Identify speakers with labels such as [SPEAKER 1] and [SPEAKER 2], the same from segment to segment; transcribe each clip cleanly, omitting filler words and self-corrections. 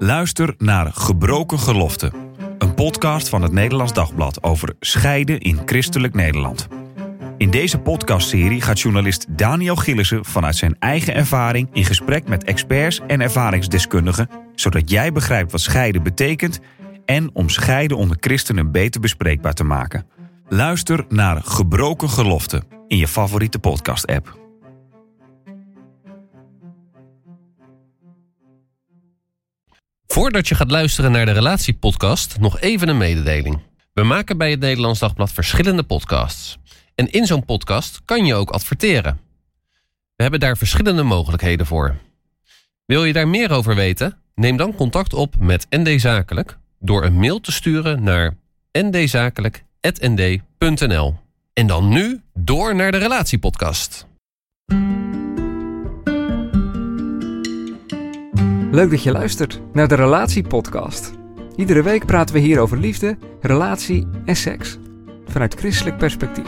[SPEAKER 1] Luister naar Gebroken Geloften. Een podcast van het Nederlands Dagblad over scheiden in christelijk Nederland. In deze podcastserie gaat journalist Daniel Gillissen vanuit zijn eigen ervaring in gesprek met experts en ervaringsdeskundigen, zodat jij begrijpt wat scheiden betekent en om scheiden onder christenen beter bespreekbaar te maken. Luister naar Gebroken Geloften in je favoriete podcast-app.
[SPEAKER 2] Voordat je gaat luisteren naar de Relatiepodcast, nog even een mededeling. We maken bij het Nederlands Dagblad verschillende podcasts. En in zo'n podcast kan je ook adverteren. We hebben daar verschillende mogelijkheden voor. Wil je daar meer over weten? Neem dan contact op met ND Zakelijk door een mail te sturen naar ndzakelijk@nd.nl. En dan nu door naar de Relatiepodcast.
[SPEAKER 3] Leuk dat je luistert naar de Relatiepodcast. Iedere week praten we hier over liefde, relatie en seks. Vanuit christelijk perspectief.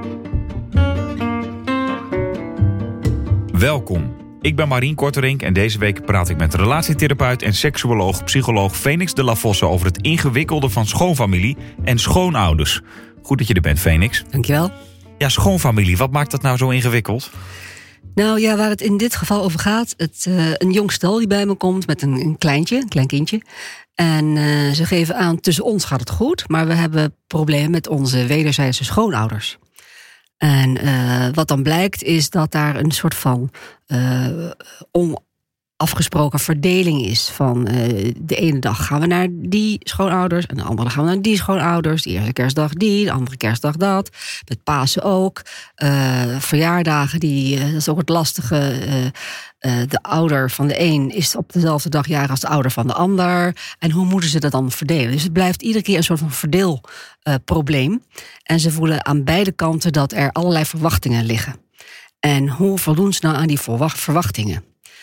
[SPEAKER 1] Welkom. Ik ben Marien Korterink en deze week praat ik met relatietherapeut en seksuoloog-psycholoog Fenix de la Fosse over het ingewikkelde van schoonfamilie en schoonouders. Goed dat je er bent, Fenix.
[SPEAKER 4] Dankjewel.
[SPEAKER 1] Ja, schoonfamilie, wat maakt dat nou zo ingewikkeld?
[SPEAKER 4] Nou ja, waar het in dit geval over gaat, een jong stel die bij me komt met een klein kindje. En ze geven aan, tussen ons gaat het goed, maar we hebben problemen met onze wederzijdse schoonouders. En wat dan blijkt is dat daar een soort van onafgesproken verdeling is. Van de ene dag gaan we naar die schoonouders en de andere dag gaan we naar die schoonouders. De eerste kerstdag die, de andere kerstdag dat. Met Pasen ook. Verjaardagen, dat is ook het lastige. De ouder van de een is op dezelfde dag jarig als de ouder van de ander. En hoe moeten ze dat dan verdelen? Dus het blijft iedere keer een soort van verdeelprobleem. En ze voelen aan beide kanten dat er allerlei verwachtingen liggen. En hoe voldoen ze nou aan die verwachtingen?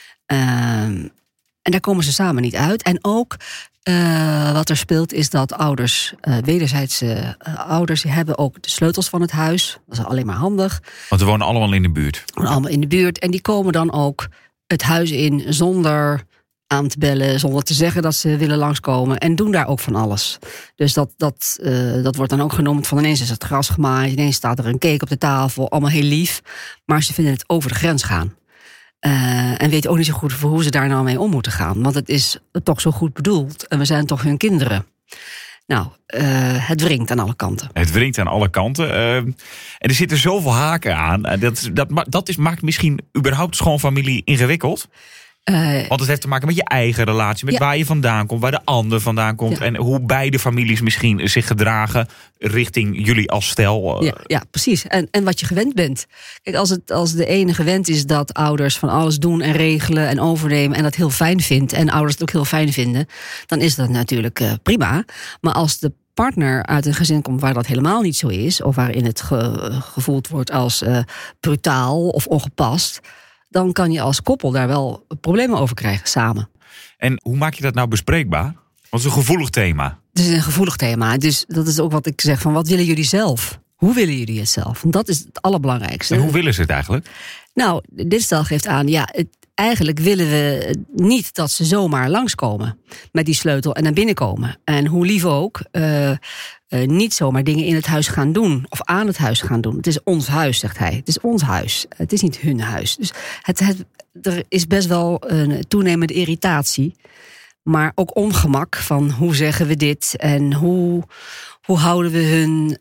[SPEAKER 4] En daar komen ze samen niet uit. En ook wat er speelt is dat ouders, wederzijdse ouders, die hebben ook de sleutels van het huis. Dat is alleen maar handig.
[SPEAKER 1] Want we wonen allemaal in de buurt.
[SPEAKER 4] Allemaal in de buurt. En die komen dan ook het huis in zonder aan te bellen, zonder te zeggen dat ze willen langskomen. En doen daar ook van alles. Dus dat wordt dan ook genoemd van ineens is het gras gemaaid, ineens staat er een cake op de tafel, allemaal heel lief. Maar ze vinden het over de grens gaan. En weten ook niet zo goed hoe ze daar nou mee om moeten gaan. Want het is toch zo goed bedoeld. En we zijn toch hun kinderen. Nou, het wringt aan alle kanten.
[SPEAKER 1] Het wringt aan alle kanten. En er zitten zoveel haken aan. Maakt misschien überhaupt schoonfamilie ingewikkeld. Want het heeft te maken met je eigen relatie. Met waar je vandaan komt, waar de ander vandaan komt. Ja. En hoe beide families misschien zich gedragen richting jullie als stel.
[SPEAKER 4] Ja, precies. En wat je gewend bent. Kijk, als de ene gewend is dat ouders van alles doen en regelen en overnemen en dat heel fijn vindt. En ouders het ook heel fijn vinden. Dan is dat natuurlijk prima. Maar als de partner uit een gezin komt waar dat helemaal niet zo is. Of waarin het gevoeld wordt als brutaal of ongepast. Dan kan je als koppel daar wel problemen over krijgen samen.
[SPEAKER 1] En hoe maak je dat nou bespreekbaar? Want het is een gevoelig thema.
[SPEAKER 4] Het is een gevoelig thema. Dus dat is ook wat ik zeg van wat willen jullie zelf? Hoe willen jullie het zelf? En dat is het allerbelangrijkste.
[SPEAKER 1] En hoe willen ze het eigenlijk?
[SPEAKER 4] Nou, dit stel geeft aan, eigenlijk willen we niet dat ze zomaar langskomen met die sleutel en naar binnen komen. En hoe lief ook, niet zomaar dingen in het huis gaan doen of aan het huis gaan doen. Het is ons huis, zegt hij. Het is ons huis. Het is niet hun huis. Dus er is best wel een toenemende irritatie. Maar ook ongemak van hoe zeggen we dit en hoe houden we hun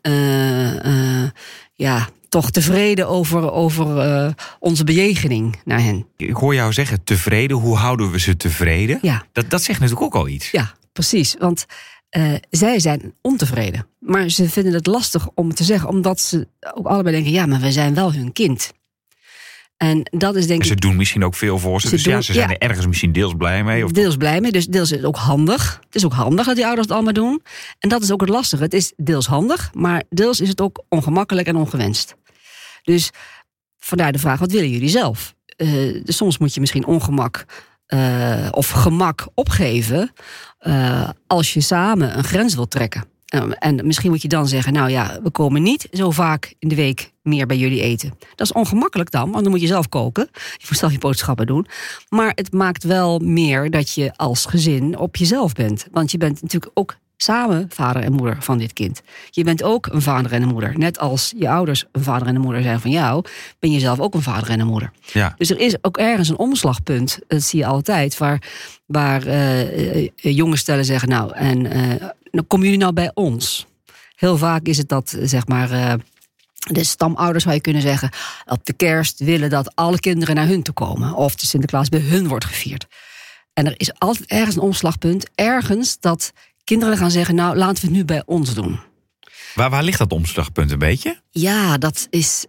[SPEAKER 4] toch tevreden over onze bejegening naar hen.
[SPEAKER 1] Ik hoor jou zeggen tevreden. Hoe houden we ze tevreden?
[SPEAKER 4] Ja.
[SPEAKER 1] Dat zegt natuurlijk ook al iets.
[SPEAKER 4] Ja, precies. Want zij zijn ontevreden. Maar ze vinden het lastig om te zeggen. Omdat ze ook allebei denken, ja, maar we zijn wel hun kind. En dat is denk ik.
[SPEAKER 1] Ze doen misschien ook veel voor ze. Dus ze zijn er ergens misschien deels blij mee. Of
[SPEAKER 4] deels blij mee, dus deels is het ook handig. Het is ook handig dat die ouders het allemaal doen. En dat is ook het lastige. Het is deels handig, maar deels is het ook ongemakkelijk en ongewenst. Dus vandaar de vraag, wat willen jullie zelf? Dus soms moet je misschien ongemak of gemak opgeven als je samen een grens wilt trekken. En misschien moet je dan zeggen, nou ja, we komen niet zo vaak in de week meer bij jullie eten. Dat is ongemakkelijk dan, want dan moet je zelf koken. Je moet zelf je boodschappen doen. Maar het maakt wel meer dat je als gezin op jezelf bent. Want je bent natuurlijk ook samen vader en moeder van dit kind. Je bent ook een vader en een moeder. Net als je ouders een vader en een moeder zijn van jou, ben je zelf ook een vader en een moeder.
[SPEAKER 1] Ja.
[SPEAKER 4] Dus er is ook ergens een omslagpunt, dat zie je altijd, waar jonge stellen zeggen, nou komen jullie nou bij ons? Heel vaak is het dat, zeg maar, de stamouders, zou je kunnen zeggen, op de kerst willen dat alle kinderen naar hun toe komen. Of de Sinterklaas bij hun wordt gevierd. En er is altijd ergens een omslagpunt, ergens dat kinderen gaan zeggen, nou, laten we het nu bij ons doen.
[SPEAKER 1] Waar ligt dat omslagpunt een beetje?
[SPEAKER 4] Ja, dat is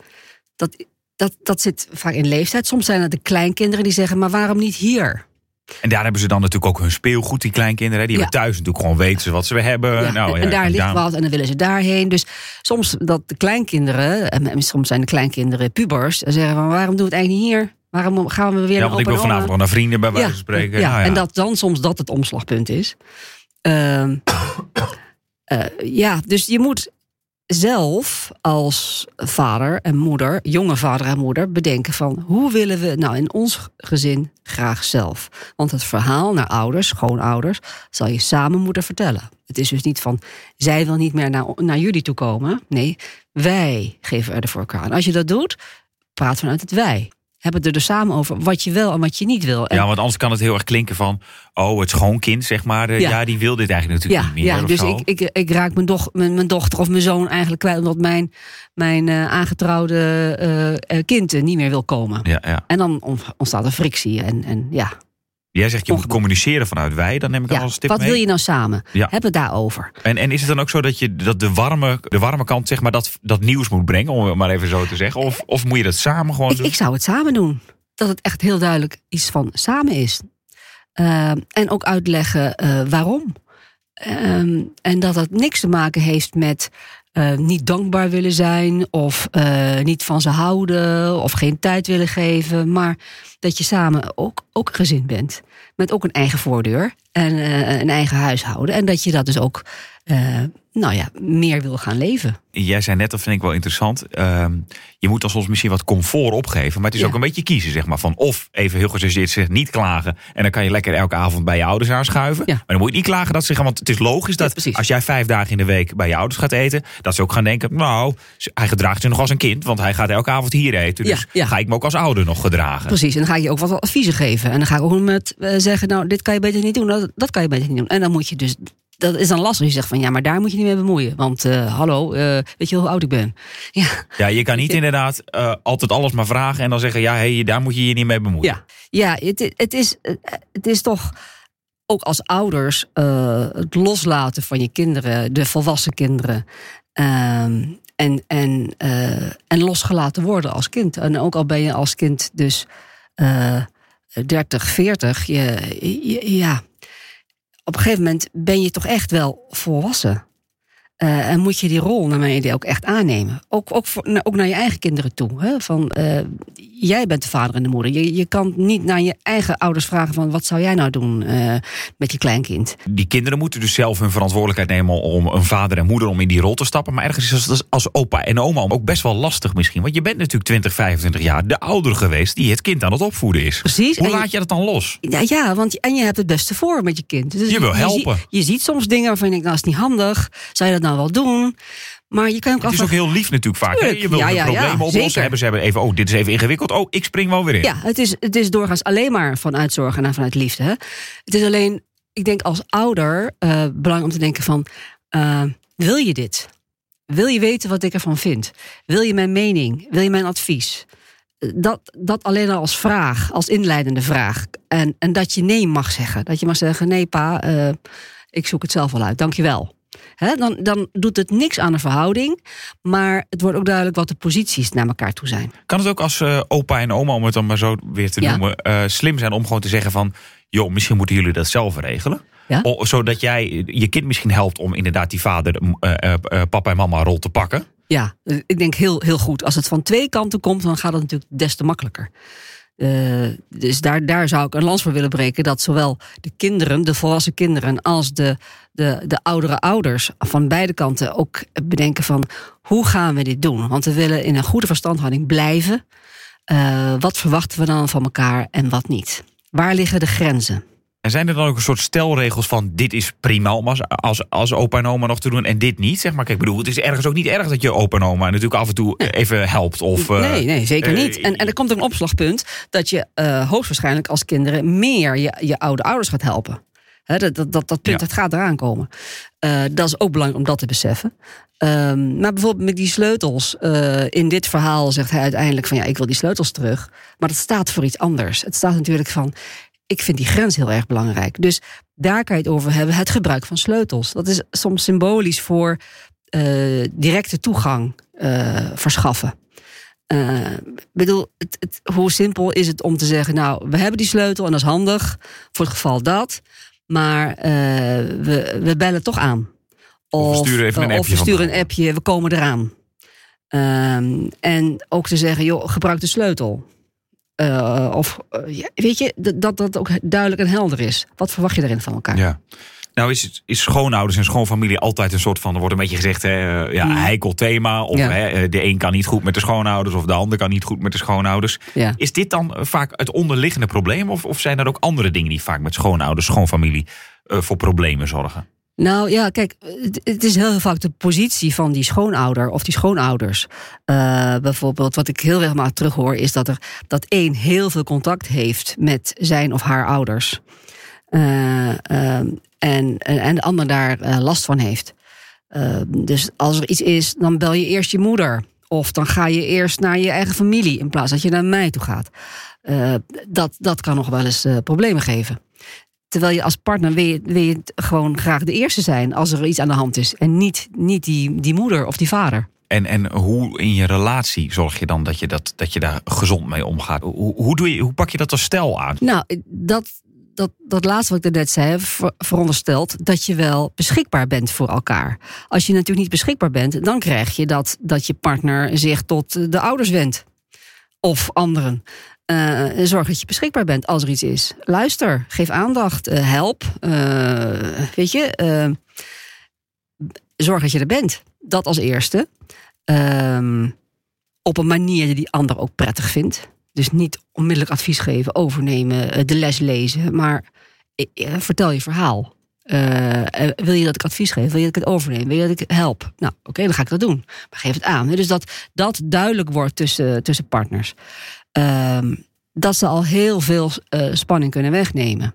[SPEAKER 4] dat zit vaak in leeftijd. Soms zijn het de kleinkinderen die zeggen, maar waarom niet hier?
[SPEAKER 1] En daar hebben ze dan natuurlijk ook hun speelgoed, die kleinkinderen. Die hebben thuis natuurlijk gewoon weten ze wat ze hebben.
[SPEAKER 4] Ja, en daar ligt wat en dan willen ze daarheen. Dus soms dat de kleinkinderen, en soms zijn de kleinkinderen pubers, zeggen van, waarom doen we het eigenlijk niet hier? Waarom gaan we weer naar
[SPEAKER 1] want ik wil vanavond nog naar vrienden bij wijze van spreken.
[SPEAKER 4] Ja, en dat dan soms dat het omslagpunt is. Dus je moet zelf als vader en moeder, jonge vader en moeder, bedenken van, hoe willen we nou in ons gezin graag zelf? Want het verhaal naar ouders, schoonouders, zal je samen moeten vertellen. Het is dus niet van, zij wil niet meer naar jullie toe komen. Nee, wij geven er de voorkeur aan. Als je dat doet, praat vanuit het wij. Hebben het er dus samen over wat je wel en wat je niet wil. En
[SPEAKER 1] want anders kan het heel erg klinken van, het schoonkind, zeg maar. Die wil dit eigenlijk natuurlijk niet meer.
[SPEAKER 4] Ja, dus ik raak mijn dochter of mijn zoon eigenlijk kwijt, omdat mijn aangetrouwde kind niet meer wil komen.
[SPEAKER 1] Ja.
[SPEAKER 4] En dan ontstaat er frictie. En
[SPEAKER 1] Jij zegt, je moet communiceren vanuit wij. Dan neem ik als tip
[SPEAKER 4] wat
[SPEAKER 1] mee.
[SPEAKER 4] wil je nou samen?
[SPEAKER 1] Ja.
[SPEAKER 4] Heb het daarover.
[SPEAKER 1] En is het dan ook zo dat de warme kant, zeg maar, dat nieuws moet brengen, om het maar even zo te zeggen? Of moet je dat samen gewoon doen?
[SPEAKER 4] Ik zou het samen doen. Dat het echt heel duidelijk iets van samen is. En ook uitleggen waarom. En dat het niks te maken heeft met niet dankbaar willen zijn, of niet van ze houden, of geen tijd willen geven. Maar dat je samen ook gezin bent. Met ook een eigen voordeur en een eigen huishouden. En dat je dat dus ook meer wil gaan leven.
[SPEAKER 1] Jij zei net, dat vind ik wel interessant. Je moet dan soms misschien wat comfort opgeven. Maar het is ook een beetje kiezen, zeg maar. Van of even heel gechargeerd zeggen, niet klagen. En dan kan je lekker elke avond bij je ouders aanschuiven. Ja. Maar dan moet je niet klagen dat ze zeggen. Want het is logisch dat als jij 5 dagen in de week bij je ouders gaat eten, dat ze ook gaan denken, nou, hij gedraagt zich nog als een kind. Want hij gaat elke avond hier eten. Dus ga ik me ook als ouder nog gedragen. Precies,
[SPEAKER 4] en dan ga ik je ook wat adviezen geven. En dan ga ik ook met zeggen, nou, dit kan je beter niet doen. Dat kan je beter niet doen. En dan moet je dus, dat is dan lastig. Je zegt van, ja, maar daar moet je niet mee bemoeien. Want weet je hoe oud ik ben?
[SPEAKER 1] Ja, je kan niet inderdaad altijd alles maar vragen en dan zeggen, daar moet je je niet mee bemoeien.
[SPEAKER 4] Ja, het is toch ook als ouders het loslaten van je kinderen, de volwassen kinderen. En losgelaten worden als kind. En ook al ben je als kind dus 30, 40, op een gegeven moment ben je toch echt wel volwassen. En moet je die rol, naar mijn idee, ook echt aannemen. Ook naar je eigen kinderen toe. Hè? Van, jij bent de vader en de moeder. Je kan niet naar je eigen ouders vragen van, wat zou jij nou doen met je kleinkind?
[SPEAKER 1] Die kinderen moeten dus zelf hun verantwoordelijkheid nemen om een vader en moeder om in die rol te stappen. Maar ergens is dat als opa en oma ook best wel lastig misschien. Want je bent natuurlijk 20, 25 jaar de ouder geweest die het kind aan het opvoeden is.
[SPEAKER 4] Precies.
[SPEAKER 1] Hoe laat je dat dan los?
[SPEAKER 4] Ja, want je hebt het beste voor met je kind. Dus
[SPEAKER 1] je wil helpen.
[SPEAKER 4] Je ziet soms dingen waarvan je denkt, nou, is niet handig. Zou je dat nou wel doen? Maar je kan ook
[SPEAKER 1] het is ook heel lief natuurlijk vaak. Hè? Je wil problemen oplossen. Ze hebben even, dit is even ingewikkeld. Ik spring wel weer in.
[SPEAKER 4] Ja, het is doorgaans alleen maar vanuit zorgen en vanuit liefde. Hè? Het is alleen, ik denk als ouder, belangrijk om te denken van, wil je dit? Wil je weten wat ik ervan vind? Wil je mijn mening? Wil je mijn advies? Dat alleen al als vraag, als inleidende vraag. En dat je nee mag zeggen. Dat je mag zeggen, nee pa, ik zoek het zelf wel uit. Dank je wel. Dan doet het niks aan de verhouding. Maar het wordt ook duidelijk wat de posities naar elkaar toe zijn.
[SPEAKER 1] Kan het ook als opa en oma, om het dan maar zo weer te noemen, slim zijn om gewoon te zeggen van, joh, misschien moeten jullie dat zelf regelen? Ja? Zodat jij je kind misschien helpt om inderdaad die vader, papa en mama rol te pakken?
[SPEAKER 4] Ja, ik denk heel, heel goed. Als het van 2 kanten komt, dan gaat het natuurlijk des te makkelijker. Dus daar zou ik een lans voor willen breken, dat zowel de kinderen, de volwassen kinderen, als de oudere ouders van beide kanten ook bedenken van, hoe gaan we dit doen? Want we willen in een goede verstandhouding blijven. Wat verwachten we dan van elkaar en wat niet? Waar liggen de grenzen?
[SPEAKER 1] En zijn er dan ook een soort stelregels van, dit is prima om als opa en oma nog te doen en dit niet? Zeg maar, kijk, ik bedoel, het is ergens ook niet erg dat je opa en oma natuurlijk af en toe even helpt. Of,
[SPEAKER 4] nee, zeker niet. En er komt ook een opslagpunt dat je hoogstwaarschijnlijk als kinderen meer je oude ouders gaat helpen. Dat punt, het gaat eraan komen. Dat is ook belangrijk om dat te beseffen. Maar bijvoorbeeld met die sleutels. In dit verhaal zegt hij uiteindelijk van, ik wil die sleutels terug. Maar dat staat voor iets anders. Het staat natuurlijk van, ik vind die grens heel erg belangrijk. Dus daar kan je het over hebben. Het gebruik van sleutels. Dat is soms symbolisch voor directe toegang verschaffen. Hoe simpel is het om te zeggen, we hebben die sleutel en dat is handig voor het geval dat. Maar we bellen toch aan.
[SPEAKER 1] Of we sturen even een
[SPEAKER 4] appje. We komen eraan. En ook te zeggen, gebruik de sleutel. Weet je, dat ook duidelijk en helder is. Wat verwacht je erin van elkaar?
[SPEAKER 1] Ja. Nou is schoonouders en schoonfamilie altijd een soort van, er wordt een beetje gezegd, heikel thema. Of de een kan niet goed met de schoonouders, of de ander kan niet goed met de schoonouders. Ja. Is dit dan vaak het onderliggende probleem? Of zijn er ook andere dingen die vaak met schoonouders, schoonfamilie voor problemen zorgen?
[SPEAKER 4] Nou ja, kijk, het is heel vaak de positie van die schoonouder of die schoonouders. Bijvoorbeeld, wat ik heel regelmatig terughoor, is dat één heel veel contact heeft met zijn of haar ouders. En de ander daar last van heeft. Dus als er iets is, dan bel je eerst je moeder. Of dan ga je eerst naar je eigen familie in plaats dat je naar mij toe gaat. Dat kan nog wel eens problemen geven. Terwijl je als partner wil je gewoon graag de eerste zijn als er iets aan de hand is. En niet die moeder of die vader. En
[SPEAKER 1] hoe in je relatie zorg je dan dat je daar gezond mee omgaat? Hoe pak je dat als stel aan?
[SPEAKER 4] Nou, dat laatste wat ik net zei, veronderstelt dat je wel beschikbaar bent voor elkaar. Als je natuurlijk niet beschikbaar bent, dan krijg je dat je partner zich tot de ouders wendt. Of anderen. Zorg dat je beschikbaar bent als er iets is. Luister, geef aandacht, help. Weet je, zorg dat je er bent. Dat als eerste. Op een manier die ander ook prettig vindt. Dus niet onmiddellijk advies geven, overnemen, de les lezen. Maar vertel je verhaal. Wil je dat ik advies geef? Wil je dat ik het overneem? Wil je dat ik help? Nou, oké, dan ga ik dat doen. Maar geef het aan. Dus dat duidelijk wordt tussen partners. Dat ze al heel veel spanning kunnen wegnemen.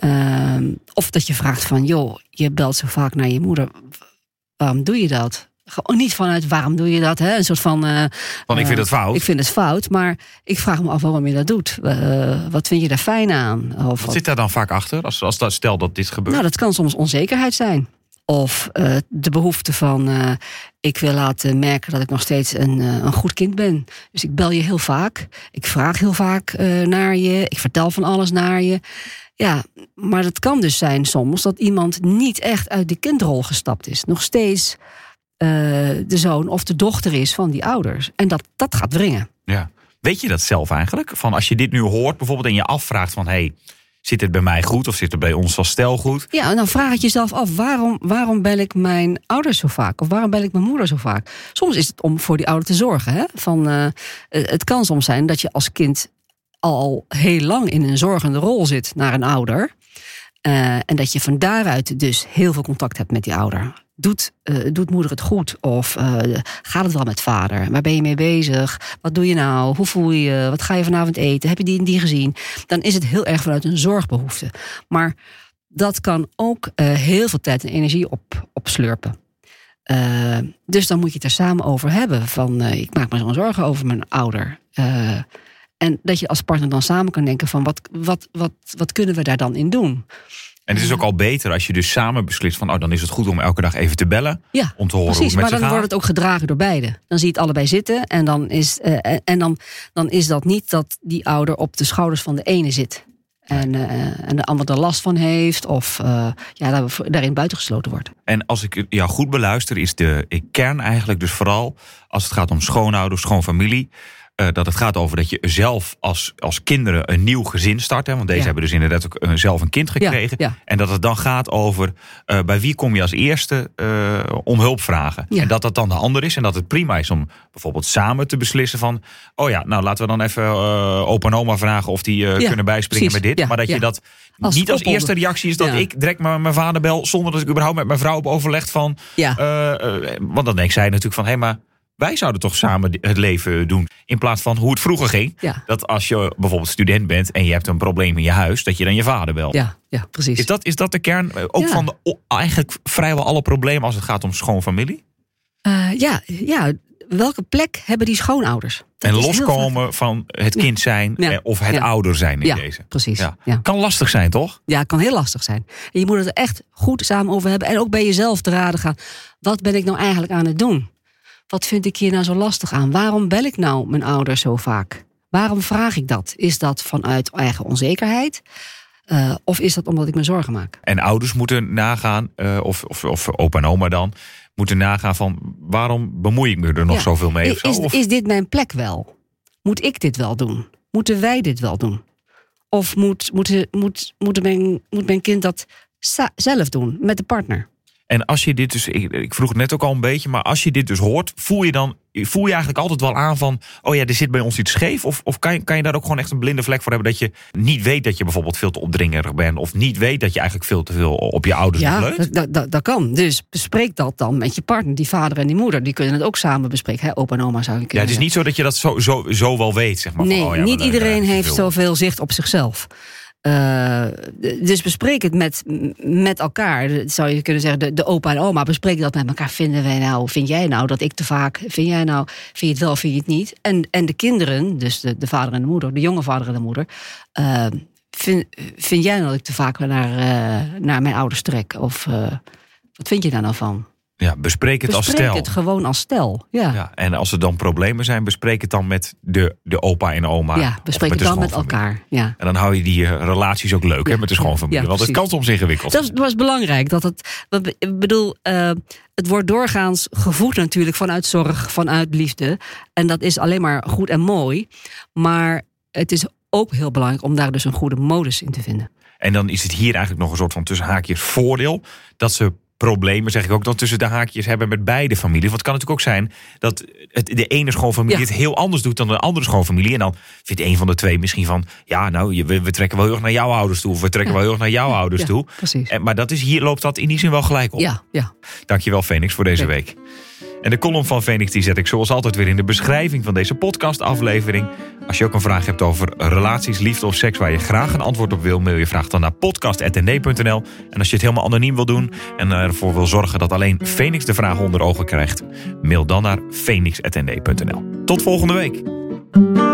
[SPEAKER 4] Of dat je vraagt van, joh, je belt zo vaak naar je moeder. Waarom doe je dat? Gewoon niet vanuit waarom doe je dat? Hè? Een soort van.
[SPEAKER 1] Ik vind het fout.
[SPEAKER 4] Ik vind het fout, maar ik vraag me af waarom je dat doet. Wat vind je daar fijn aan?
[SPEAKER 1] Wat zit daar dan vaak achter? Stel dat dit gebeurt.
[SPEAKER 4] Nou, dat kan soms onzekerheid zijn. Of de behoefte van, ik wil laten merken dat ik nog steeds een goed kind ben. Dus ik bel je heel vaak. Ik vraag heel vaak naar je. Ik vertel van alles naar je. Ja, maar het kan dus zijn soms dat iemand niet echt uit die kindrol gestapt is. Nog steeds de zoon of de dochter is van die ouders. En dat gaat wringen. Ja.
[SPEAKER 1] Weet je dat zelf eigenlijk? Van als je dit nu hoort bijvoorbeeld en je afvraagt van, hey, zit het bij mij goed of zit het bij ons als stel goed? Ja,
[SPEAKER 4] en dan vraag het jezelf af, waarom bel ik mijn ouders zo vaak? Of waarom bel ik mijn moeder zo vaak? Soms is het om voor die ouder te zorgen. Hè? Het kan soms zijn dat je als kind al heel lang in een zorgende rol zit naar een ouder. En dat je van daaruit dus heel veel contact hebt met die ouder. Doet moeder het goed? Of gaat het wel met vader? Waar ben je mee bezig? Wat doe je nou? Hoe voel je je? Wat ga je vanavond eten? Heb je die en die gezien? Dan is het heel erg vanuit een zorgbehoefte. Maar dat kan ook heel veel tijd en energie opslurpen. Dus dan moet je het er samen over hebben. Van ik maak me zo'n zorgen over mijn ouder. En dat je als partner dan samen kan denken van wat kunnen we daar dan in doen?
[SPEAKER 1] En het is ook al beter als je dus samen beslist van, dan is het goed om elke dag even te bellen.
[SPEAKER 4] Ja,
[SPEAKER 1] om te horen
[SPEAKER 4] precies,
[SPEAKER 1] hoe het met
[SPEAKER 4] maar dan
[SPEAKER 1] wordt
[SPEAKER 4] het ook gedragen door beiden. Dan zie je het allebei zitten en dan is dat niet dat die ouder op de schouders van de ene zit. En de ander er last van heeft of daarin buitengesloten wordt.
[SPEAKER 1] En als ik jou goed beluister, is de kern eigenlijk dus vooral, als het gaat om schoonouders, schoonfamilie, Dat het gaat over dat je zelf als kinderen een nieuw gezin start. Hè, want deze hebben dus inderdaad ook zelf een kind gekregen. Ja. En dat het dan gaat over bij wie kom je als eerste om hulp vragen. Ja. En dat dan de ander is. En dat het prima is om bijvoorbeeld samen te beslissen van... laten we dan even opa en oma vragen of die kunnen bijspringen met dit. Ja. Maar dat je dat niet als eerste reactie is dat ik direct mijn vader bel... zonder dat ik überhaupt met mijn vrouw heb overlegd van... want dan denkt zij natuurlijk van... maar wij zouden toch samen het leven doen. In plaats van hoe het vroeger ging. Ja. Dat als je bijvoorbeeld student bent en je hebt een probleem in je huis... dat je dan je vader belt.
[SPEAKER 4] Ja, precies.
[SPEAKER 1] Is dat de kern ook van eigenlijk vrijwel alle problemen... als het gaat om schoonfamilie?
[SPEAKER 4] Welke plek hebben die schoonouders?
[SPEAKER 1] En loskomen van het kind zijn of het ouder zijn in deze.
[SPEAKER 4] Precies.
[SPEAKER 1] Ja. Kan lastig zijn, toch?
[SPEAKER 4] Ja, het kan heel lastig zijn. En je moet het er echt goed samen over hebben. En ook bij jezelf te raden gaan. Wat ben ik nou eigenlijk aan het doen? Wat vind ik hier nou zo lastig aan? Waarom bel ik nou mijn ouders zo vaak? Waarom vraag ik dat? Is dat vanuit eigen onzekerheid? Of is dat omdat ik me zorgen maak?
[SPEAKER 1] En ouders moeten nagaan, of opa en oma dan... moeten nagaan van waarom bemoei ik me er nog zoveel mee?
[SPEAKER 4] Is dit mijn plek wel? Moet ik dit wel doen? Moeten wij dit wel doen? Of moet mijn kind dat zelf doen met de partner?
[SPEAKER 1] En als je dit dus, ik vroeg het net ook al een beetje... maar als je dit dus hoort, voel je eigenlijk altijd wel aan van... er zit bij ons iets scheef? Of kan je daar ook gewoon echt een blinde vlek voor hebben... dat je niet weet dat je bijvoorbeeld veel te opdringerig bent... of niet weet dat je eigenlijk veel te veel op je ouders leunt?
[SPEAKER 4] Ja, dat kan. Dus bespreek dat dan met je partner. Die vader en die moeder, die kunnen het ook samen bespreken. Opa en oma zou je kunnen
[SPEAKER 1] het is niet zo dat je dat zo wel weet, zeg maar.
[SPEAKER 4] Nee, niet iedereen heeft zoveel zicht op zichzelf. Dus bespreek het met elkaar. Zou je kunnen zeggen, de opa en oma bespreken dat met elkaar. Vind jij nou dat ik te vaak? Vind je het wel, vind je het niet? En de kinderen, dus de vader en de moeder, de jonge vader en de moeder... Vind jij nou dat ik te vaak naar mijn ouders trek? Of wat vind je daar nou van?
[SPEAKER 1] Ja, bespreek het als stel.
[SPEAKER 4] Bespreek het gewoon als stel, ja.
[SPEAKER 1] En als er dan problemen zijn, bespreek het dan met de opa en oma.
[SPEAKER 4] Ja, bespreek het dan met elkaar. Ja.
[SPEAKER 1] En dan hou je die relaties ook leuk met de schoonfamilie. Want het kan soms ingewikkeld.
[SPEAKER 4] Dat was belangrijk. Het wordt doorgaans gevoed natuurlijk vanuit zorg, vanuit liefde. En dat is alleen maar goed en mooi. Maar het is ook heel belangrijk om daar dus een goede modus in te vinden. En
[SPEAKER 1] dan is het hier eigenlijk nog een soort van tussen haakjes voordeel... dat ze problemen, zeg ik ook, dan tussen de haakjes hebben met beide families. Want het kan natuurlijk ook zijn dat de ene schoonfamilie het heel anders doet dan de andere schoonfamilie. En dan vindt een van de twee misschien van... we trekken wel heel erg naar jouw ouders toe. Of we trekken wel heel erg naar jouw ouders toe.
[SPEAKER 4] Precies.
[SPEAKER 1] Maar hier loopt dat in die zin wel gelijk op.
[SPEAKER 4] Ja.
[SPEAKER 1] Dankjewel, Phoenix, voor deze week. En de column van Phoenix die zet ik zoals altijd weer in de beschrijving van deze podcastaflevering. Als je ook een vraag hebt over relaties, liefde of seks waar je graag een antwoord op wil, mail je vraag dan naar podcast@nd.nl. En als je het helemaal anoniem wil doen en ervoor wil zorgen dat alleen Phoenix de vraag onder ogen krijgt, mail dan naar phoenix@nd.nl. Tot volgende week.